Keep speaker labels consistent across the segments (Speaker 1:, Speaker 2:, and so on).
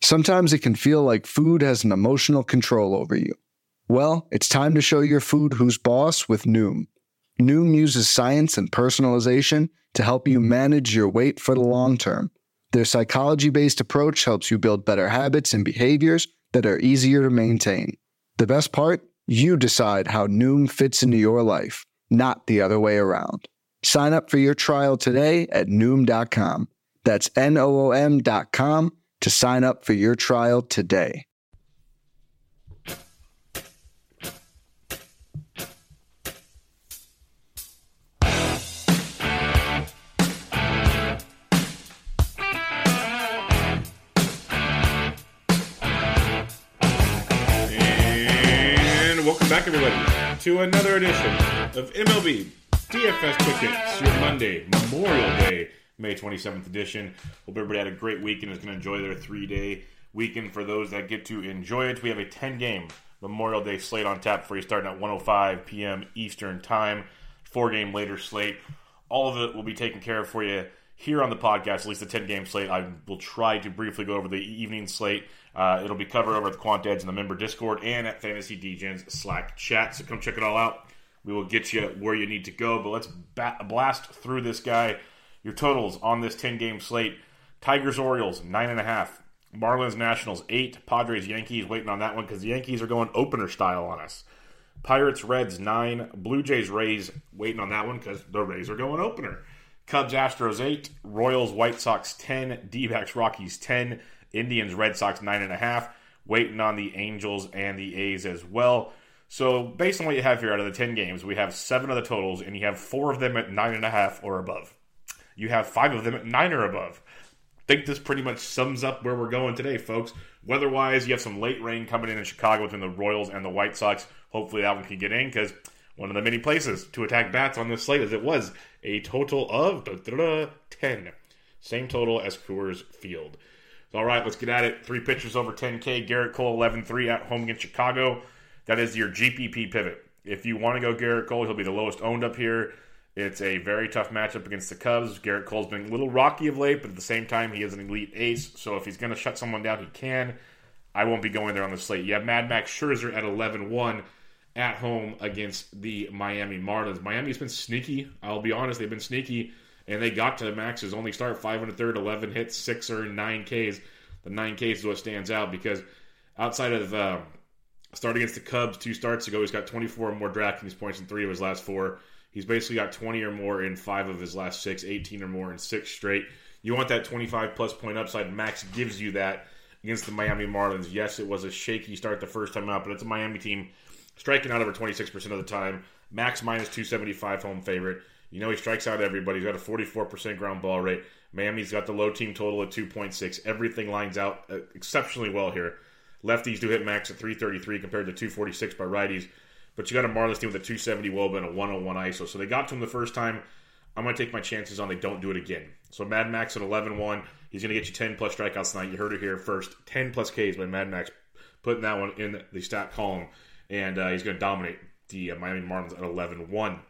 Speaker 1: Sometimes it can feel like food has an emotional control over you. Well, it's time to show your food who's boss with Noom. Noom uses science and personalization to help you manage your weight for the long term. Their psychology-based approach helps you build better habits and behaviors that are easier to maintain. The best part? You decide how Noom fits into your life, not the other way around. Sign up for your trial today at Noom.com. That's Noom.com to sign up for your trial today.
Speaker 2: Back, everybody, to another edition of MLB DFS Quick Hits, your Monday, Memorial Day, May 27th edition. Hope everybody had a great weekend, is going to enjoy their 3-day weekend. For those that get to enjoy it, we have a 10-game Memorial Day slate on tap for you, starting at 1:05 p.m. Eastern Time, 4-game later slate. All of it will be taken care of for you here on the podcast, at least the 10-game slate. I will try to briefly go over the evening slate. It'll be covered over at the Quant Edge in the member Discord and at Fantasy DGens Slack chat, so come check it all out. We will get you where you need to go, but let's blast through this guy. Your totals on this 10-game slate: Tigers-Orioles, 9.5. Marlins-Nationals, 8. Padres-Yankees, waiting on that one because the Yankees are going opener style on us. Pirates-Reds, 9. Blue Jays-Rays, waiting on that one because the Rays are going opener. Cubs-Astros, 8. Royals-White Sox, 10. D-backs-Rockies, 10. Indians-Red Sox, 9.5. Waiting on the Angels and the A's as well. So, based on what you have here out of the 10 games, we have 7 of the totals, and you have 4 of them at 9.5 or above. You have 5 of them at 9 or above. I think this pretty much sums up where we're going today, folks. Weather-wise, you have some late rain coming in Chicago between the Royals and the White Sox. Hopefully that one can get in, because one of the many places to attack bats on this slate, as it was a total of 10. Same total as Coors Field. So, all right, let's get at it. 3 pitchers over 10K. Garrett Cole, 11-3 at home against Chicago. That is your GPP pivot. If you want to go Garrett Cole, he'll be the lowest owned up here. It's a very tough matchup against the Cubs. Garrett Cole's been a little rocky of late, but at the same time, he is an elite ace. So if he's going to shut someone down, he can. I won't be going there on the slate. You have Mad Max Scherzer at 11-1 at home against the Miami Marlins. Miami's been sneaky. I'll be honest, they've been sneaky. And they got to Max's only start, 5 1/3, 11 hits, 6 or 9 Ks. The 9 Ks is what stands out because outside of start against the Cubs 2 starts ago, he's got 24 or more DraftKings points in 3 of his last 4. He's basically got 20 or more in 5 of his last 6, 18 or more in 6 straight. You want that 25-plus point upside. Max gives you that against the Miami Marlins. Yes, it was a shaky start the first time out, but it's a Miami team striking out over 26% of the time. Max minus 275 home favorite. You know he strikes out everybody. He's got a 44% ground ball rate. Miami's got the low team total at 2.6. Everything lines out exceptionally well here. Lefties do hit Max at 333 compared to 246 by righties. But you got a Marlins team with a 270 WOBA and a 101 ISO. So they got to him the first time. I'm going to take my chances on they don't do it again. So Mad Max at 11-1. He's going to get you 10-plus strikeouts tonight. You heard it here first. 10-plus Ks by Mad Max. Putting that one in the stat column. And he's going to dominate the Miami Marlins at 11-1.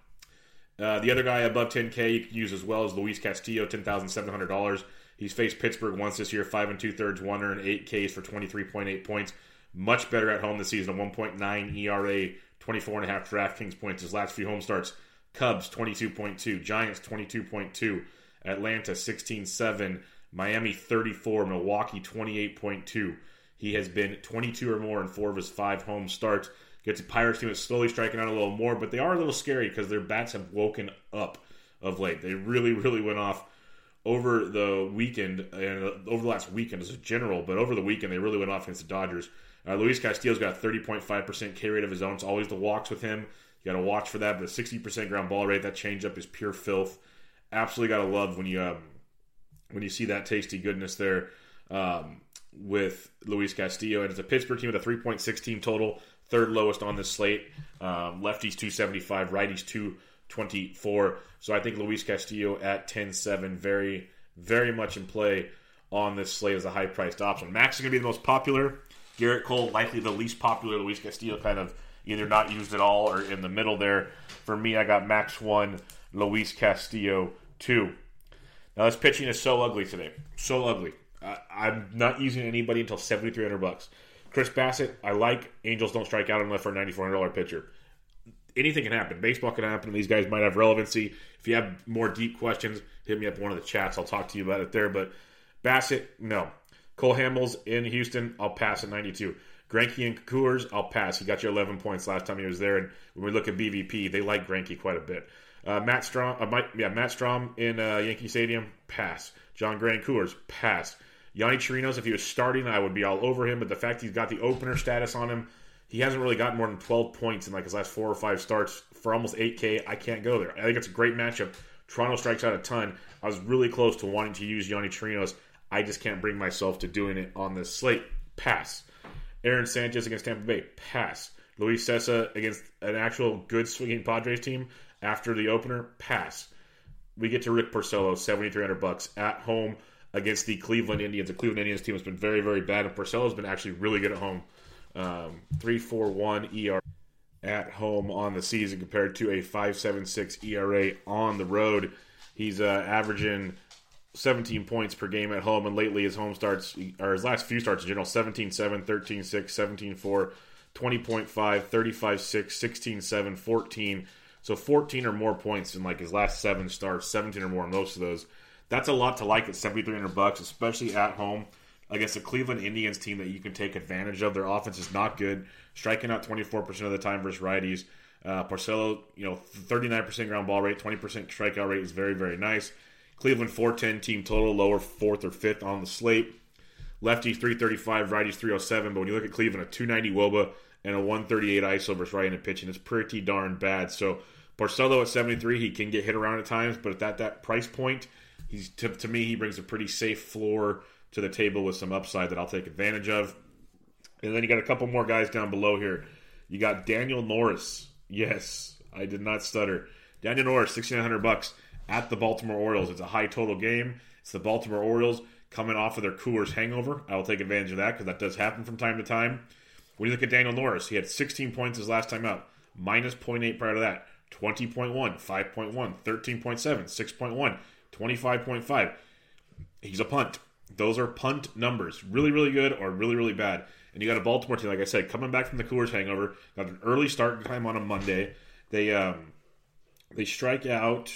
Speaker 2: The other guy above 10K you can use as well is Luis Castillo, $10,700. He's faced Pittsburgh once this year, 5 2/3, 108 Ks for 23.8 points. Much better at home this season, a 1.9 ERA, 24.5 DraftKings points. His last few home starts, Cubs 22.2, Giants 22.2, Atlanta 16.7, Miami 34, Milwaukee 28.2. He has been 22 or more in 4 of his 5 home starts. Gets a Pirates team that's slowly striking out a little more, but they are a little scary because their bats have woken up of late. They really, really went off over the weekend, and over the last weekend as a general, but over the weekend they really went off against the Dodgers. Luis Castillo's got a 30.5% K rate of his own. It's always the walks with him. You got to watch for that, but a 60% ground ball rate, that changeup is pure filth. Absolutely got to love when you see that tasty goodness there with Luis Castillo. And it's a Pittsburgh team with a 3.6 team total. Third lowest on this slate. Lefties 275, righties 224. So I think Luis Castillo at 10-7, very, very much in play on this slate as a high-priced option. Max is going to be the most popular. Garrett Cole, likely the least popular. Luis Castillo kind of either not used at all or in the middle there. For me, I got Max 1, Luis Castillo 2. Now, this pitching is so ugly today. So ugly. I'm not using anybody until $7,300. Chris Bassett, I like. Angels don't strike out unless for a $9,400 pitcher. Anything can happen. Baseball can happen, and these guys might have relevancy. If you have more deep questions, hit me up in one of the chats. I'll talk to you about it there. But Bassett, no. Cole Hamels in Houston, I'll pass at 92. Greinke and Coors, I'll pass. He got you 11 points last time he was there. And when we look at BVP, they like Greinke quite a bit. Matt Strahm in Yankee Stadium, pass. John Gray and Coors, pass. Yanni Chirinos, if he was starting, I would be all over him. But the fact he's got the opener status on him, he hasn't really gotten more than 12 points in like his last 4 or 5 starts for almost $8K. I can't go there. I think it's a great matchup. Toronto strikes out a ton. I was really close to wanting to use Yanni Chirinos. I just can't bring myself to doing it on this slate. Pass. Aaron Sanchez against Tampa Bay. Pass. Luis Cessa against an actual good swinging Padres team after the opener. Pass. We get to Rick Porcello, $7,300 at home against the Cleveland Indians. The Cleveland Indians team has been very, very bad, and Porcello's been actually really good at home. 3.41 ERA at home on the season compared to a 5.76 ERA on the road. He's averaging 17 points per game at home, and lately his home starts, or his last few starts in general, 17-7, 13-6, 17-4, 20.5, 35-6, 16-7, 14. So 14 or more points in like his last 7 starts, 17 or more in most of those. That's a lot to like at $7,300, especially at home against a Cleveland Indians team that you can take advantage of. Their offense is not good, striking out 24% of the time versus righties. Porcello, 39% ground ball rate, 20% strikeout rate is very, very nice. Cleveland 410 team total, lower 4th or 5th on the slate. Lefties 335, righties 307. But when you look at Cleveland, a 290 WOBA and a 138 ISO versus right-handed pitching is pretty darn bad. So Porcello at 73, he can get hit around at times, but at that price point, he's to me he brings a pretty safe floor to the table with some upside that I'll take advantage of. And then you got a couple more guys down below here. You got Daniel Norris. Yes, I did not stutter. Daniel Norris, $6,900 at the Baltimore Orioles. It's a high total game. It's the Baltimore Orioles coming off of their Coors hangover. I will take advantage of that because that does happen from time to time. When you look at Daniel Norris, he had 16 points his last time out, minus 0.8 prior to that, 20.1, 5.1, 13.7, 6.1, 25.5. He's a punt. Those are punt numbers. Really, really good or really, really bad. And you got a Baltimore team, like I said, coming back from the Coors hangover. Got an early start time on a Monday. They strike out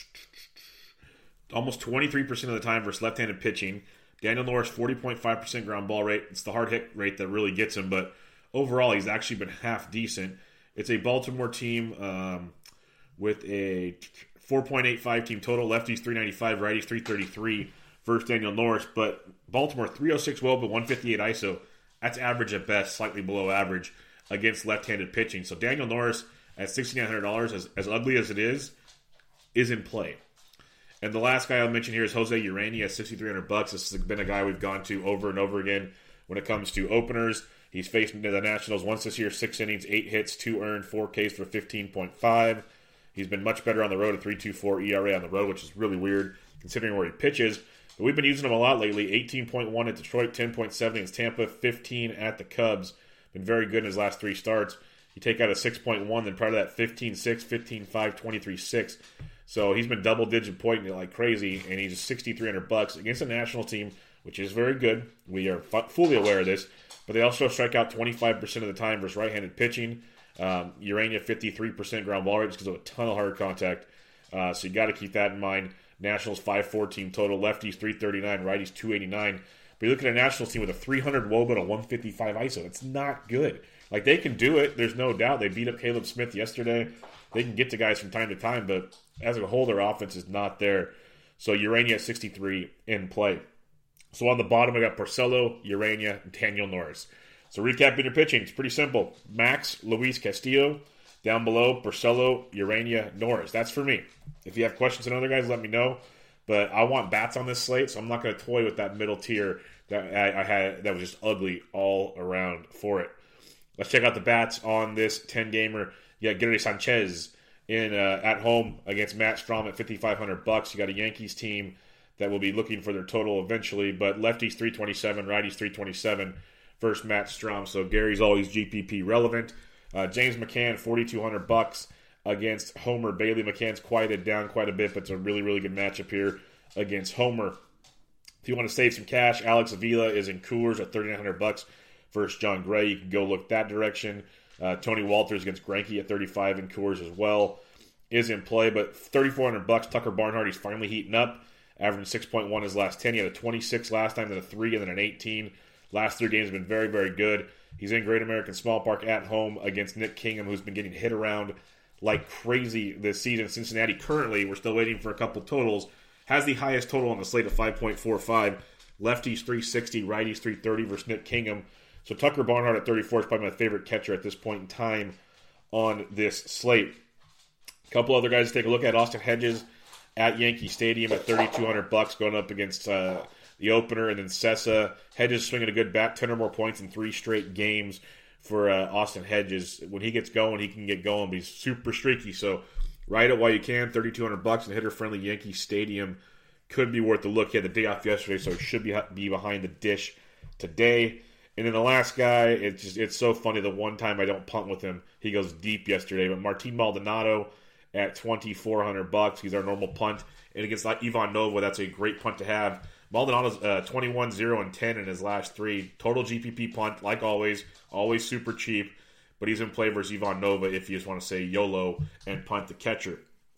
Speaker 2: almost 23% of the time versus left-handed pitching. Daniel Norris, 40.5% ground ball rate. It's the hard hit rate that really gets him, but overall he's actually been half decent. It's a Baltimore team with a 4.85 team total. Lefties 395, righties 333 versus Daniel Norris, but Baltimore 306 WOBA, 158 ISO. That's average at best, slightly below average against left-handed pitching. So Daniel Norris at $6,900, as ugly as it is in play. And the last guy I'll mention here is Jose Urani at $6,300. This has been a guy we've gone to over and over again when it comes to openers. He's faced the Nationals once this year, 6 innings, 8 hits, 2 earned, 4 Ks for 15.5. He's been much better on the road, a 3.24 ERA on the road, which is really weird considering where he pitches. But we've been using him a lot lately. 18.1 at Detroit, 10.7 against Tampa, 15 at the Cubs. Been very good in his last 3 starts. You take out a 6.1, then prior to that 15.6, 15.5, 23.6. So he's been double-digit pointing it like crazy, and he's $6,300 against a national team, which is very good. We are fully aware of this. But they also strike out 25% of the time versus right-handed pitching. Urania, 53% ground ball rate because of a ton of hard contact. So you got to keep that in mind. Nationals 5-4 team total. Lefties 339, righties 289. But you look at a Nationals team with a 300 WOBA and a 155 ISO. It's not good. Like, they can do it. There's no doubt. They beat up Caleb Smith yesterday. They can get to guys from time to time, but as a whole, their offense is not there. So Urania at 63 in play. So on the bottom, I got Porcello, Urania, and Daniel Norris. So recapping your pitching, it's pretty simple. Max, Luis Castillo. Down below, Porcello, Urania, Norris. That's for me. If you have questions on other guys, let me know. But I want bats on this slate, so I'm not going to toy with that middle tier that I had that was just ugly all around for it. Let's check out the bats on this 10-gamer. You got Gary Sanchez in at home against Matt Strahm at $5,500. You got a Yankees team that will be looking for their total eventually, but lefties 327, righties 327 versus Matt Strahm. So Gary's always GPP relevant. James McCann, $4,200 against Homer Bailey. McCann's quieted down quite a bit, but it's a really, really good matchup here against Homer. If you want to save some cash, Alex Avila is in Coors at $3,900 versus John Gray. You can go look that direction. Tony Walters against Greinke at 35 in Coors as well is in play, but $3,400. Tucker Barnhart, he's finally heating up, averaging 6.1 his last 10. He had a 26 last time, then a 3, and then an 18. Last 3 games have been very, very good. He's in Great American Small Park at home against Nick Kingham, who's been getting hit around like crazy this season. Cincinnati currently, we're still waiting for a couple totals, has the highest total on the slate of 5.45. Lefties 360, righties 330 versus Nick Kingham. So Tucker Barnhart at 34 is probably my favorite catcher at this point in time on this slate. A couple other guys to take a look at. Austin Hedges at Yankee Stadium at $3,200 going up against the opener. And then Sessa. Hedges swinging a good bat, 10 or more points in 3 straight games for Austin Hedges. When he gets going, he can get going, but he's super streaky. So ride it while you can. $3,200 and hitter-friendly Yankee Stadium could be worth a look. He had the day off yesterday, so he should be behind the dish today. And then the last guy, it's so funny. The one time I don't punt with him, he goes deep yesterday. But Martin Maldonado at $2,400. He's our normal punt. And against Ivan Nova, that's a great punt to have. Maldonado's 21-0-10 in his last 3. Total GPP punt, like always super cheap. But he's in play versus Ivan Nova if you just want to say YOLO and punt the catcher.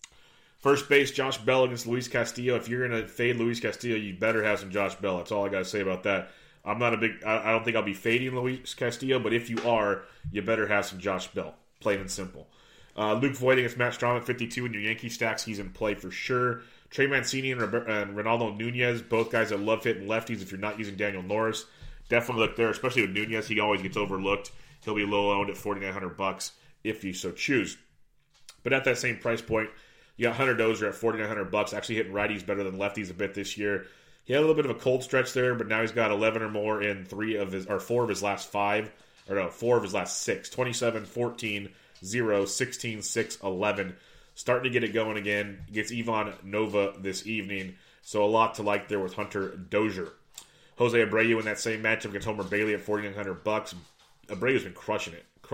Speaker 2: First base, Josh Bell against Luis Castillo. If you're going to fade Luis Castillo, you better have some Josh Bell. That's all I got to say about that. I don't think I'll be fading Luis Castillo, but if you are, you better have some Josh Bell. Plain and simple. Luke Voigt against Matt Strahm at 52 in your Yankee stacks. He's in play for sure. Trey Mancini and Ronaldo Nunez, both guys that love hitting lefties if you're not using Daniel Norris. Definitely look there, especially with Nunez. He always gets overlooked. He'll be low owned at $4,900 if you so choose. But at that same price point, you got Hunter Dozier at $4,900, actually hitting righties better than lefties a bit this year. He had a little bit of a cold stretch there, but now he's got 11 or more in 4 of his last 5, 4 of his last 6. 27, 14, 0, 16, 6, 11. Starting to get it going again. Gets Ivan Nova this evening, so a lot to like there with Hunter Dozier. Jose Abreu in that same matchup against Homer Bailey at $4,900. Abreu's been crushing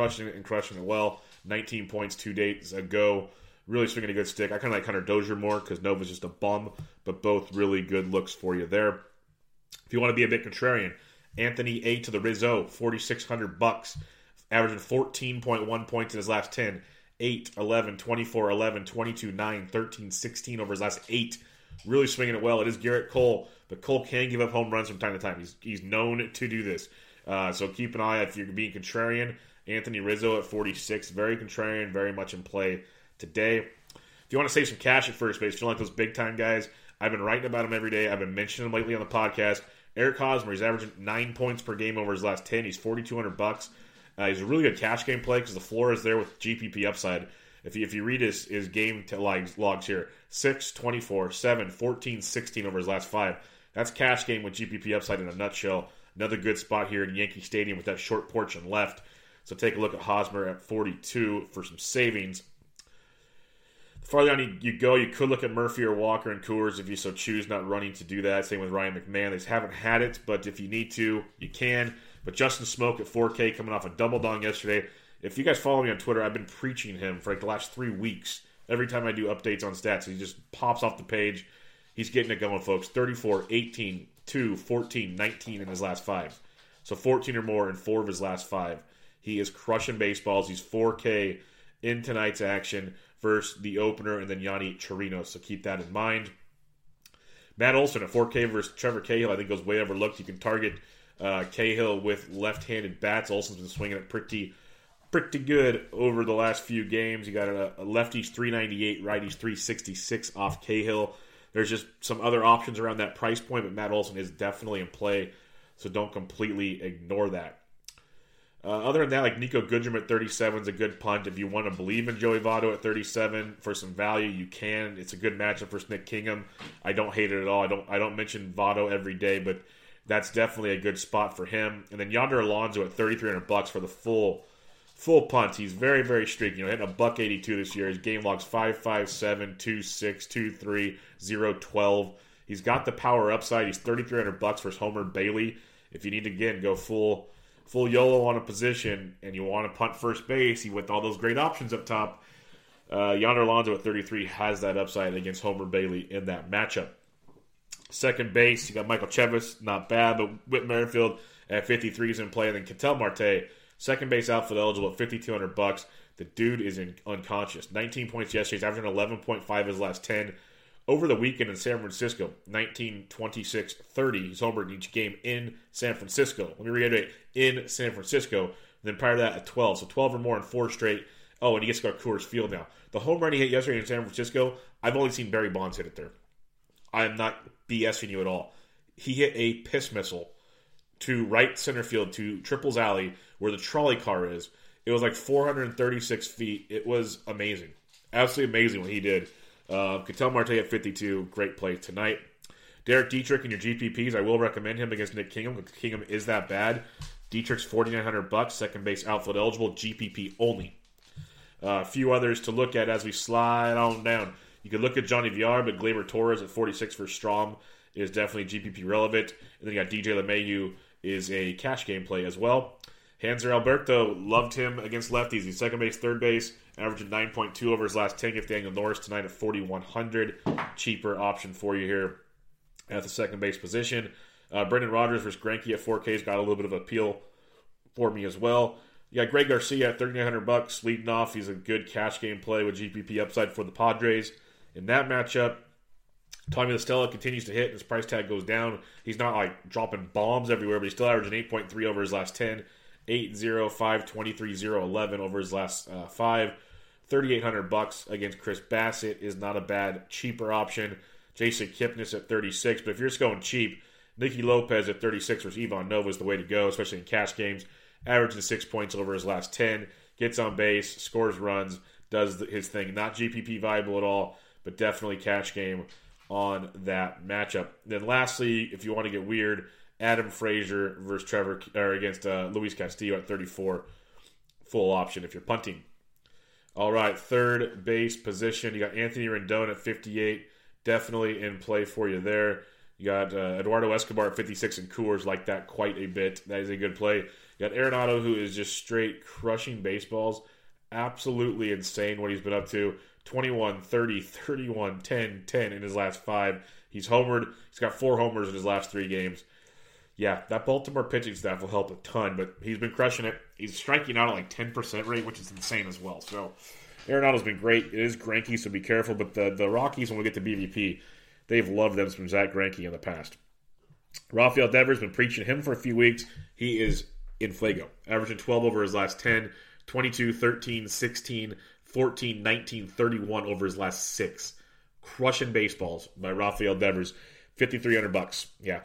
Speaker 2: it well. 19 points 2 days ago. Really swinging a good stick. I kind of like Hunter Dozier more because Nova's just a bum, but both really good looks for you there. If you want to be a bit contrarian, Anthony A. to the Rizzo, $4,600, averaging 14.1 points in his last 10. 8, 11, 24, 11, 22, 9, 13, 16 over his last 8. Really swinging it well. It is Garrett Cole, but Cole can give up home runs from time to time. He's known to do this. So keep an eye if you're being contrarian. Anthony Rizzo at 46, very contrarian, very much in play today. If you want to save some cash at first base, if you like those big-time guys, I've been writing about him every day. I've been mentioning him lately on the podcast. Eric Hosmer, he's averaging 9 points per game over his last 10. He's $4,200. He's a really good cash game play because the floor is there with GPP upside. If you read his game logs here, 6, 24, 7, 14, 16 over his last 5. That's cash game with GPP upside in a nutshell. Another good spot here in Yankee Stadium with that short porch and left. So take a look at Hosmer at 42 for some savings. The farther on you go, you could look at Murphy or Walker and Coors if you so choose, not running to do that. Same with Ryan McMahon. They haven't had it, but if you need to, you can. But Justin Smoke at 4K coming off a double dong yesterday. If you guys follow me on Twitter, I've been preaching him for like the last 3 weeks. Every time I do updates on stats, he just pops off the page. He's getting it going, folks. 34, 18, 2, 14, 19 in his last 5. So 14 or more in 4 of his last 5. He is crushing baseballs. He's 4K in tonight's action versus the opener and then Yanni Chirinos. So keep that in mind. Matt Olson at 4K versus Trevor Cahill, I think goes way overlooked. You can target Cahill with left-handed bats. Olson's been swinging it pretty good over the last few games. You got a lefties 398, righties 366 off Cahill. There's just some other options around that price point, but Matt Olson is definitely in play, so don't completely ignore that. Other than that, like Nico Goodrum at 37 is a good punt. If you want to believe in Joey Votto at 37 for some value, you can. It's a good matchup for Nick Kingham. I don't hate it at all. I don't mention Votto every day, but that's definitely a good spot for him. And then Yonder Alonso at $3,300 for the full punt. He's very, very streaky. Hitting $182 this year. His game logs 5.57, 2.6, 2.3, 0.12. He's got the power upside. He's $3,300 versus Homer Bailey. If you need to, again, go full YOLO on a position and you want to punt first base with all those great options up top, Yonder Alonso at 33 has that upside against Homer Bailey in that matchup. Second base, you got Michael Chevis, not bad, but Whit Merrifield at 53 is in play. And then Ketel Marte, second base outfield eligible at $5,200. The dude is unconscious. 19 points yesterday. He's averaging 11.5 his last 10. Over the weekend in San Francisco, 19, 26, 30. He's homered in each game in San Francisco. Let me reiterate, in San Francisco. And then prior to that, at 12. So 12 or more in 4 straight. Oh, and he gets to go to Coors Field now. The home run he hit yesterday in San Francisco, I've only seen Barry Bonds hit it there. I am not BSing you at all. He hit a piss missile to right center field, to Triples Alley, where the trolley car is. It was like 436 feet. It was amazing. Absolutely amazing what he did. Ketel Marte at 52. Great play tonight. Derek Dietrich in your GPPs. I will recommend him against Nick Kingham, because Kingham is that bad. Dietrich's $4,900. Second base outfield eligible. GPP only. A few others to look at as we slide on down. You could look at Johnny Villar, but Gleyber Torres at 46 for Strom is definitely GPP relevant. And then you got DJ LeMahieu is a cash game play as well. Hanser Alberto, loved him against lefties. He's second base, third base, averaging 9.2 over his last 10. If Daniel Norris tonight at 4,100. Cheaper option for you here at the second base position. Brendan Rodgers versus Greinke at 4K has got a little bit of appeal for me as well. You got Greg Garcia at $3,900 leading off. He's a good cash game play with GPP upside for the Padres. In that matchup, Tommy La Stella continues to hit and his price tag goes down. He's not like dropping bombs everywhere, but he's still averaging 8.3 over his last 10. 8-0, 5-23-0, 11 over his last 5. $3,800 against Chris Bassett is not a bad, cheaper option. Jason Kipnis at 36. But if you're just going cheap, Nicky Lopez at 36 versus Ivan Nova is the way to go, especially in cash games. Averaging 6 points over his last 10. Gets on base, scores runs, does his thing. Not GPP viable at all, but definitely cash game on that matchup. Then lastly, if you want to get weird, Adam Frazier versus against Luis Castillo at 34. Full option if you're punting. All right, third base position. You got Anthony Rendon at 58. Definitely in play for you there. You got Eduardo Escobar at 56 and Coors like that quite a bit. That is a good play. You got Arenado, who is just straight crushing baseballs. Absolutely insane what he's been up to. 21, 30, 31, 10, 10 in his last 5. He's homered. He's got 4 homers in his last 3 games. Yeah, that Baltimore pitching staff will help a ton, but he's been crushing it. He's striking out at like 10% rate, which is insane as well. So Arenado's been great. It is Greinke, so be careful. But the Rockies, when we get to BVP, they've loved them from Zach Greinke in the past. Rafael Devers been preaching him for a few weeks. He is in Fuego, averaging 12 over his last 10, 22, 13, 16, 14, 19, 31 over his last 6. Crushing baseballs by Rafael Devers. $5,300. Yeah.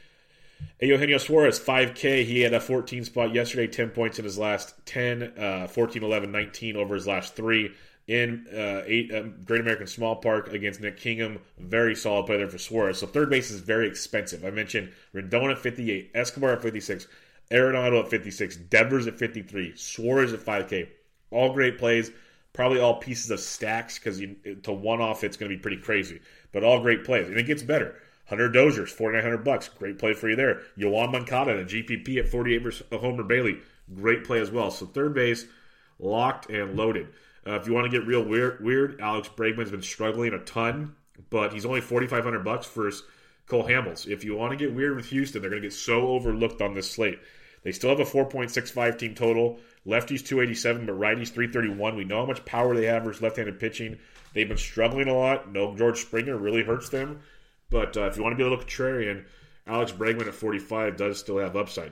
Speaker 2: Eugenio Suarez, 5K. He had a 14 spot yesterday, 10 points in his last 10, 14, 11, 19 over his last 3. In Great American Small Park against Nick Kingham. Very solid play there for Suarez. So third base is very expensive. I mentioned Rendon at 58, Escobar at 56, Arenado at 56, Devers at 53, Suarez at 5K. All great plays. Probably all pieces of stacks because to one-off it's going to be pretty crazy. But all great plays. And it gets better. Hunter Dozier's $4,900. Great play for you there. Yoan Moncada and a GPP at 48 versus Homer Bailey. Great play as well. So third base, locked and loaded. If you want to get real weird, Alex Bregman's been struggling a ton, but he's only $4,500 versus Cole Hamels. If you want to get weird with Houston, they're going to get so overlooked on this slate. They still have a 4.65 team total. Lefties 287, but righties 331. We know how much power they have versus left-handed pitching. They've been struggling a lot. No George Springer really hurts them. But if you want to be a little contrarian, Alex Bregman at 45 does still have upside.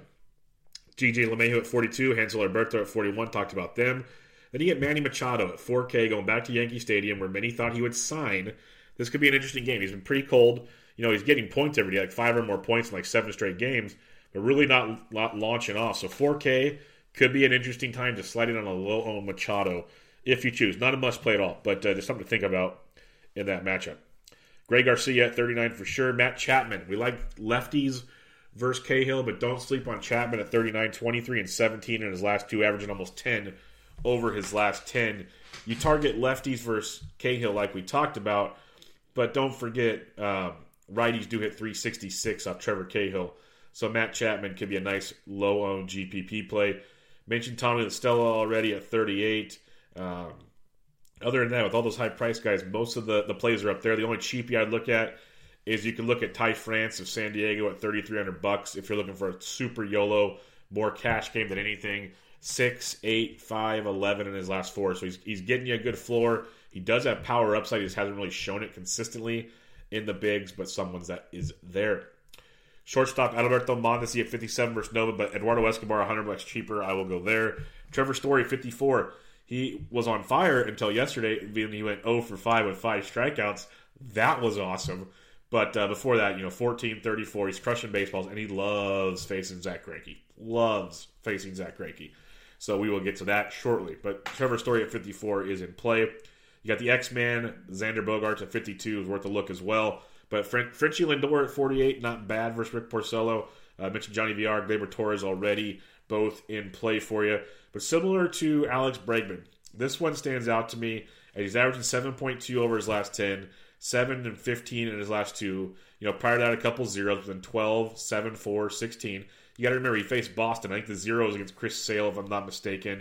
Speaker 2: DJ LeMahieu at 42, Hansel Alberto at 41, talked about them. Then you get Manny Machado at 4K going back to Yankee Stadium where many thought he would sign. This could be an interesting game. He's been pretty cold. You know, he's getting points every day, like 5 or more points in like 7 straight games, but really not launching off. So 4K could be an interesting time to slide in on a low-owned Machado if you choose. Not a must-play at all, but just something to think about in that matchup. Greg Garcia at 39 for sure. Matt Chapman. We like lefties versus Cahill, but don't sleep on Chapman at 39, 23, and 17 in his last 2, averaging almost 10 over his last 10. You target lefties versus Cahill like we talked about, but don't forget righties do hit 366 off Trevor Cahill. So Matt Chapman could be a nice low-owned GPP play. Mentioned Tommy La Stella already at 38. Other than that, with all those high-priced guys, most of the plays are up there. The only cheapie I'd look at is you can look at Ty France of San Diego at $3,300 if you're looking for a super YOLO, more cash game than anything. 6, 8, 5, 11 in his last 4. So he's getting you a good floor. He does have power upside. He just hasn't really shown it consistently in the bigs, but someone's that is there. Shortstop Alberto Mondesi at 57 versus Nova, but Eduardo Escobar $100 cheaper. I will go there. Trevor Story 54. He was on fire until yesterday. He went 0 for 5 with 5 strikeouts. That was awesome. But before that, 14, 34. He's crushing baseballs, and he loves facing Zach Greinke. Loves facing Zach Greinke. So we will get to that shortly. But Trevor Story at 54 is in play. You got the X-Man, Xander Bogaerts at 52 is worth a look as well. But Frenchie Lindor at 48, not bad versus Rick Porcello. I mentioned Johnny VR, Gleyber Torres already, both in play for you. But similar to Alex Bregman, this one stands out to me. And he's averaging 7.2 over his last 10, 7 and 15 in his last 2. Prior to that, a couple zeros, then 12, 7, 4, 16. You got to remember, he faced Boston. I think the 0 is against Chris Sale, if I'm not mistaken.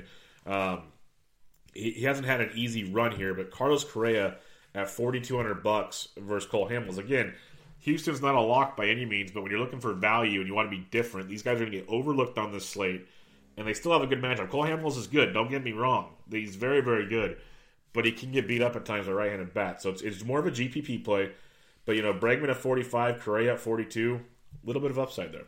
Speaker 2: He hasn't had an easy run here, but Carlos Correa at $4,200 versus Cole Hamels. Again, Houston's not a lock by any means, but when you're looking for value and you want to be different, these guys are going to get overlooked on this slate, and they still have a good matchup. Cole Hamels is good, don't get me wrong. He's very, very good, but he can get beat up at times with a right-handed bat, so it's more of a GPP play. But, Bregman at 45, Correa at 42, a little bit of upside there.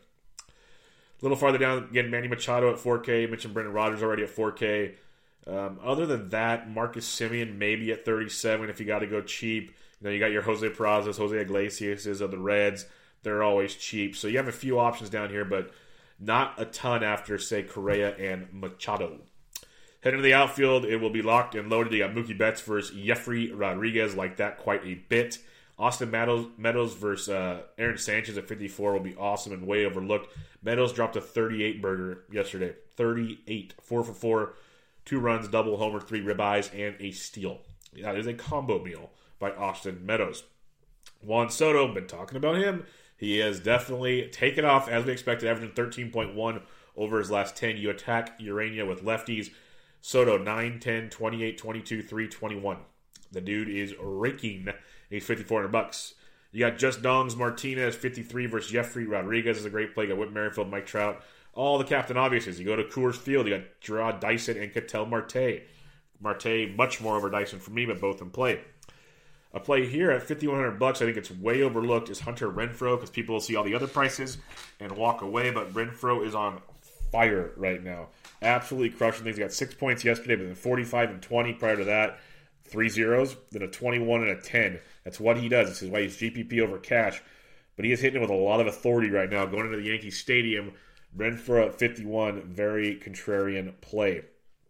Speaker 2: A little farther down, again, Manny Machado at 4K. You mentioned Brendan Rodgers already at 4K. Other than that, Marcus Semien maybe at 37 if you got to go cheap. You got your Jose Perazzas, Jose Iglesias of the Reds. They're always cheap. So you have a few options down here, but not a ton after, say, Correa and Machado. Heading to the outfield, it will be locked and loaded. You got Mookie Betts versus Jeffrey Rodriguez, like that quite a bit. Austin Meadows versus Aaron Sanchez at 54 will be awesome and way overlooked. Meadows dropped a 38 burger yesterday. 38. 4 for 4. 2 runs, double homer, 3 ribeyes, and a steal. That is a combo meal by Austin Meadows. Juan Soto, been talking about him. He has definitely taken off as we expected, averaging 13.1 over his last 10. You attack Urania with lefties. Soto, 9, 10, 28, 22, 3, 21. The dude is raking. He's $5,400. You got Just Dongs Martinez, 53 versus Jeffrey Rodriguez is a great play. You got Whit Merrifield, Mike Trout. All the Captain Obviouses. You go to Coors Field, you got Gerard Dyson and Ketel Marte. Marte, much more over Dyson for me, but both in play. A play here at $5,100, I think it's way overlooked, is Hunter Renfroe, because people will see all the other prices and walk away, but Renfroe is on fire right now. Absolutely crushing things. He got 6 points yesterday, but then 45 and 20 prior to that. 3 zeros, then a 21 and a 10. That's what he does. This is why he's GPP over cash. But he is hitting it with a lot of authority right now. Going into the Yankee Stadium, Renfroe at 51, very contrarian play.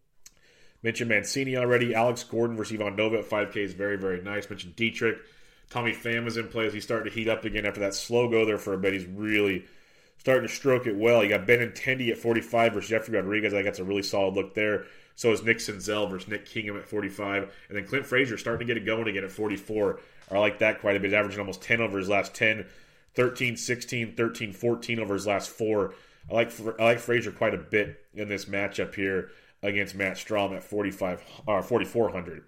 Speaker 2: Mentioned Mancini already. Alex Gordon versus Ivan Nova at 5K is very, very nice. Mentioned Dietrich. Tommy Pham is in play as he's starting to heat up again after that slow go there for a bit. He's really starting to stroke it well. You got Benintendi at 45 versus Jeffrey Rodriguez. I think that's a really solid look there. So is Nick Senzel versus Nick Kingham at 45. And then Clint Frazier starting to get it going again at 44. I like that quite a bit. He's averaging almost 10 over his last 10. 13, 16, 13, 14 over his last 4. I like Frazier quite a bit in this matchup here against Matt Strahm at 4,400.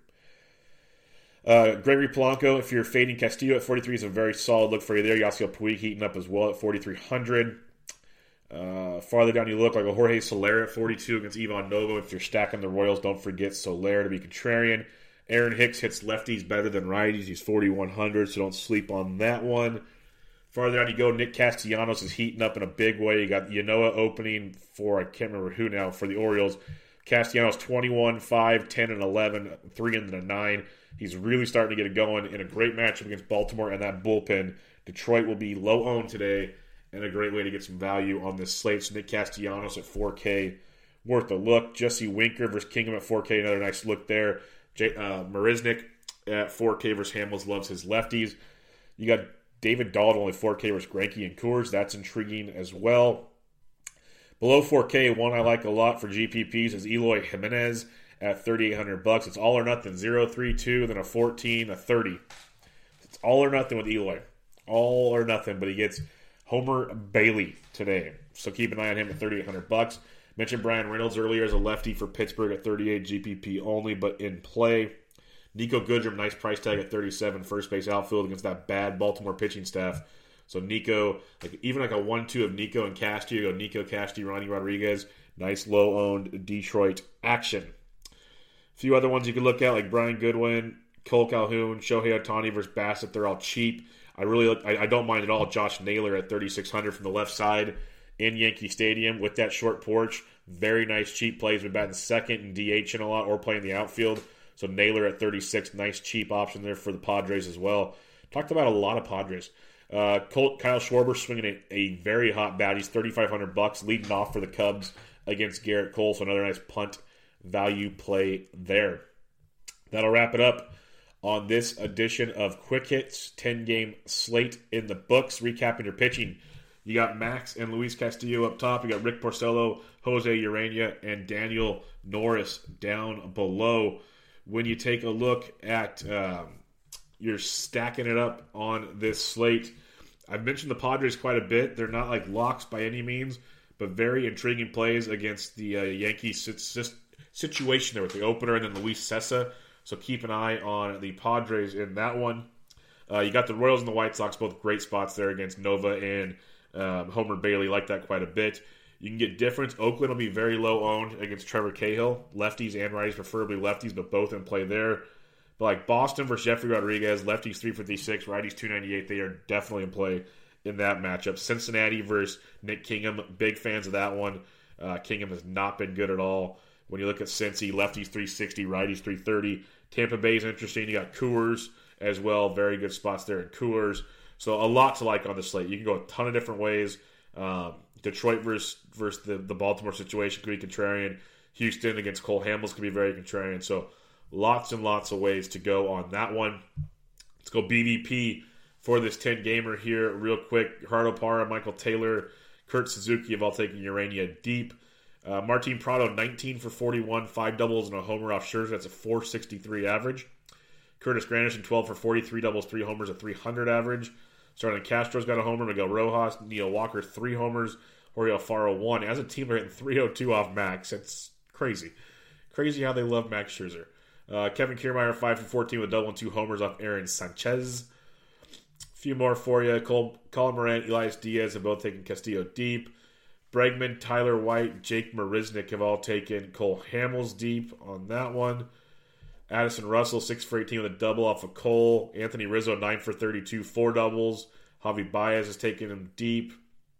Speaker 2: Gregory Polanco, if you're fading Castillo at 43, is a very solid look for you there. Yasiel Puig heating up as well at 4,300. Farther down you look like a Jorge Soler at 42 against Ivan Nova. If you're stacking the Royals, don't forget Soler to be contrarian. Aaron Hicks hits lefties better than righties. He's 4,100, so don't sleep on that one. Farther down you go, Nick Castellanos is heating up in a big way. You got Yanoa opening for, I can't remember who now, for the Orioles. Castellanos 21, 5, 10, and 11, 3 and a 9. He's really starting to get it going in a great matchup against Baltimore and that bullpen. Detroit will be low owned today and a great way to get some value on this slate. So Nick Castellanos at 4K, worth a look. Jesse Winker versus Kingham at 4K, another nice look there. Marisnik at 4K versus Hamels, loves his lefties. You got David Dahl at only 4K versus Greinke and Coors. That's intriguing as well. Below 4K, one I like a lot for GPPs is Eloy Jimenez at $3,800. It's all or nothing. 0, 3, 2, then a 14, a 30. It's all or nothing with Eloy. All or nothing, but he gets Homer Bailey today. So keep an eye on him at $3,800. Mentioned Brian Reynolds earlier as a lefty for Pittsburgh at 38 GPP only, but in play. Nico Goodrum, nice price tag at 37, first base outfield against that bad Baltimore pitching staff. So Nico, even like a 1-2 of Nico and Castillo, you go Nico, Castillo, Ronnie Rodriguez. Nice low-owned Detroit action. A few other ones you could look at, like Brian Goodwin, Cole Calhoun, Shohei Ohtani versus Bassett. They're all cheap. I don't mind at all Josh Naylor at 3,600 from the left side in Yankee Stadium with that short porch. Very nice cheap plays. Been batting second and DHing a lot or playing the outfield. So Naylor at 36, nice cheap option there for the Padres as well. Talked about a lot of Padres. Kyle Schwarber swinging a very hot bat. He's $3,500 leading off for the Cubs against Garrett Cole. So another nice punt value play there. That'll wrap it up on this edition of Quick Hits. 10-game slate in the books. Recapping your pitching. You got Max and Luis Castillo up top. You got Rick Porcello, Jose Urena, and Daniel Norris down below. When you take a look at you're stacking it up on this slate, I've mentioned the Padres quite a bit. They're not like locks by any means, but very intriguing plays against the Yankees situation there with the opener and then Luis Cessa. So keep an eye on the Padres in that one. You got the Royals and the White Sox, both great spots there against Nova and Homer Bailey. Like that quite a bit. You can get difference. Oakland will be very low owned against Trevor Cahill. Lefties and righties, preferably lefties, but both in play there. But like Boston versus Jeffrey Rodriguez, lefties 356, righties 298. They are definitely in play in that matchup. Cincinnati versus Nick Kingham, big fans of that one. Kingham has not been good at all. When you look at Cincy, lefties 360, righties 330. Tampa Bay is interesting. You got Coors as well. Very good spots there in Coors. So a lot to like on the slate. You can go a ton of different ways. Detroit versus the Baltimore situation could be contrarian. Houston against Cole Hamels could be very contrarian. So lots and lots of ways to go on that one. Let's go BVP for this 10-gamer here real quick. Gerardo Parra, Michael Taylor, Kurt Suzuki have all taken Urania deep. Martin Prado, 19 for 41, 5 doubles and a homer off Scherzer. That's a 463 average. Curtis Granderson, 12 for 43 doubles, 3 homers, a 300 average. Starting Castro's got a homer. Miguel Rojas, Neil Walker, 3 homers. Jorge Alfaro, 1. As a team, they're hitting 302 off Max. It's crazy. Crazy how they love Max Scherzer. Kevin Kiermaier, 5 for 14 with a double and 2 homers off Aaron Sanchez. A few more for you. Colin Moran, Elias Diaz have both taken Castillo deep. Bregman, Tyler White, Jake Marisnick have all taken Cole Hamels deep on that one. Addison Russell, 6 for 18 with a double off of Cole. Anthony Rizzo, 9 for 32, 4 doubles. Javi Baez has taken him deep.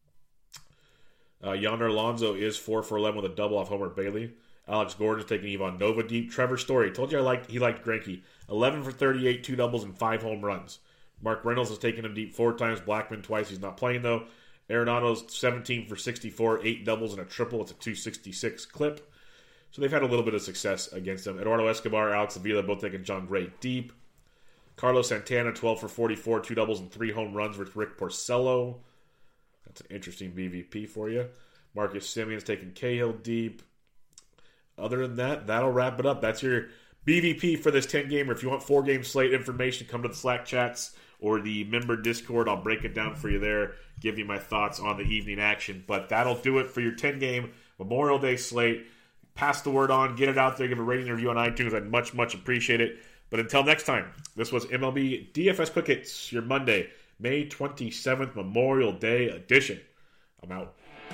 Speaker 2: Yonder Alonso is 4 for 11 with a double off Homer Bailey. Alex Gordon is taking Ivan Nova deep. Trevor Story, told you he liked Greinke. 11 for 38, 2 doubles and 5 home runs. Mark Reynolds has taken him deep 4 times. Blackman twice. He's not playing though. Arenado's 17 for 64, 8 doubles and a triple. It's a 266 clip. So they've had a little bit of success against them. Eduardo Escobar, Alex Avila, both taking John Gray deep. Carlos Santana, 12 for 44, 2 doubles and 3 home runs with Rick Porcello. That's an interesting BVP for you. Marcus Simeon's taking Cahill deep. Other than that, that'll wrap it up. That's your BVP for this 10-gamer. If you want 4-game slate information, come to the Slack chats or the member Discord. I'll break it down for you there, give you my thoughts on the evening action. But that'll do it for your 10-game Memorial Day slate. Pass the word on, get it out there, give a rating and review on iTunes. I'd much, much appreciate it. But until next time, this was MLB DFS Quick Hits, your Monday, May 27th Memorial Day edition. I'm out.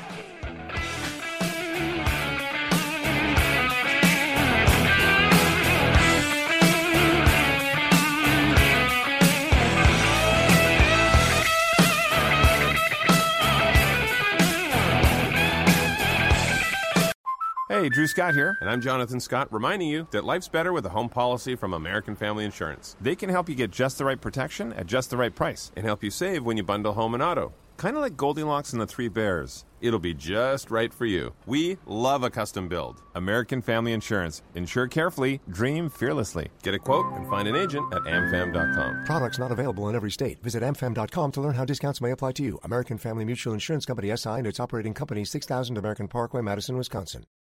Speaker 3: Hey, Drew Scott here, and I'm Jonathan Scott, reminding you that life's better with a home policy from American Family Insurance. They can help you get just the right protection at just the right price and help you save when you bundle home and auto. Kind of like Goldilocks and the Three Bears. It'll be just right for you. We love a custom build. American Family Insurance. Insure carefully, dream fearlessly. Get a quote and find an agent at amfam.com.
Speaker 4: Products not available in every state. Visit amfam.com to learn how discounts may apply to you. American Family Mutual Insurance Company, SI, and its operating company, 6000 American Parkway, Madison, Wisconsin.